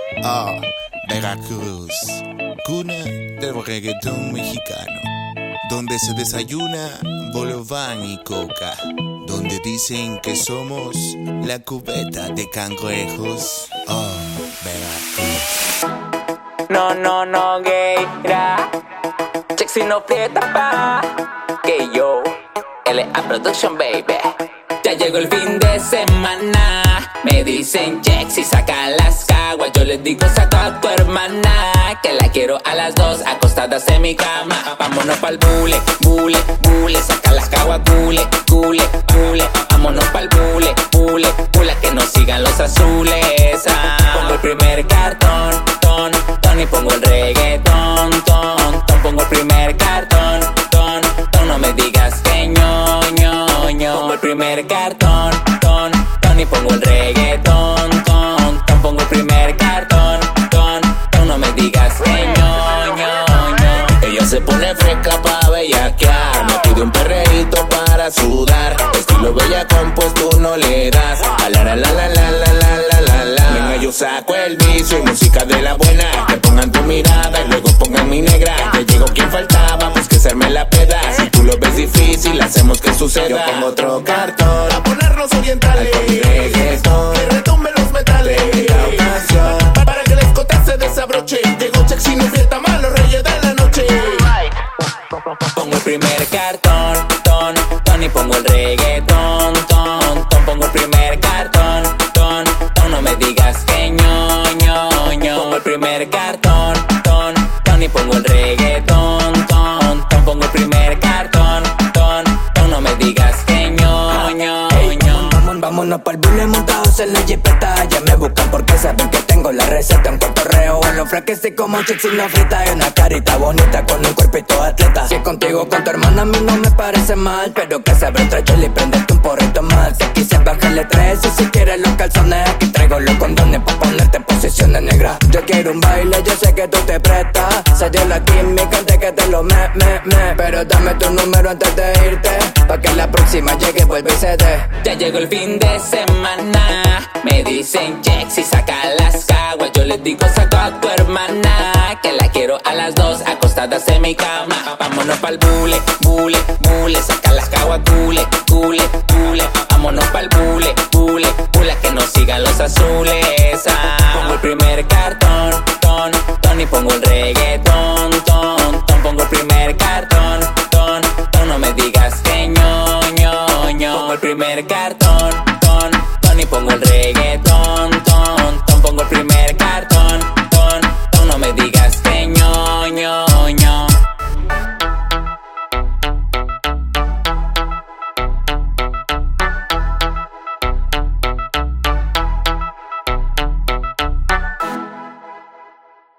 Ah, Veracruz, cuna del reggaetón mexicano, donde se desayuna bolobán y coca, donde dicen que somos la cubeta de cangrejos. Oh, Veracruz. No, gayra. Chexi no fiesta pa' que yo. LA Production, baby. Ya llegó el fin de semana. Me dicen Chexi, saca las caguas. Yo les digo, saca a tu hermana, que la quiero a las dos acostadas en mi cama. Vámonos pa'l bule, bule, bule. Saca las caguas, bule, bule, bule. Vámonos pa'l bule, bule, bule. Que nos sigan los azules. Pongo el primer cartón, ton, ton. Y pongo el reggaetón, ton, ton. Pongo el primer cartón, ton, ton. No me digas que ño, ño, ño. Pongo el primer cartón, ton, ton. Y pongo el reggaetón, ton, ton. Pongo el primer cartón, ton, ton. No me digas que ño, ño, ño. Ella se pone fresca pa' bellaquear, me pide un perreíto para sudar. Estilo bellacón pues tú no le das. A la la la la la la la la la. Venga, yo saco el vicio y música de la buena. Que pongan tu mirada y luego pongan mi negra. Ya llegó quien faltaba, pues que se arme la peda. Si tú lo ves difícil, hacemos que suceda. Yo pongo otro cartón a ponernos orientales. Reggaetón, que retumbe los metales. Para que el escote se desabroche. Llegó Chexi, no fiesta más, los reyes de la noche. Pongo el primer cartón, ton, ton. Y pongo el reggaetón, ton, ton. Pongo el primer cartón, ton, ton. No me digas que ño, ño, ño. Pongo el primer cartón, ton, ton. Y pongo el reggaetón, ton, ton. Pongo el primer cartón, ton, ton. No me digas que ño, ño, ño. Vámonos pa'l bule montados en la jipeta. Ya me buscan porque saben que tengo la receta. Un cotorreo en los fraqueces como Chexi no frita. Y una carita bonita con un cuerpito atleta. Si contigo con tu hermana a mí no me parece mal, pero que sabré traerle y prenderte un porrito más. Si quise bajarle 3 y si quieres los calzones, aquí traigo los condones pa' ponerte en posiciones negras. Yo quiero un baile, yo sé que tú te prestas. Se dio la química antes que te lo me. Pero dame tu número antes de irte, pa' que la próxima llegue, vuelve y se dé. Ya llegó el fin de semana. Me dicen Chexi, saca las caguas. Yo les digo, saca a tu hermana, que la quiero a las dos acostadas en mi cama. Vámonos pa'l bule, bule, bule. Saca las caguas, bule, bule, bule. Vámonos pa'l bule, bule, bule. Que nos sigan los azules.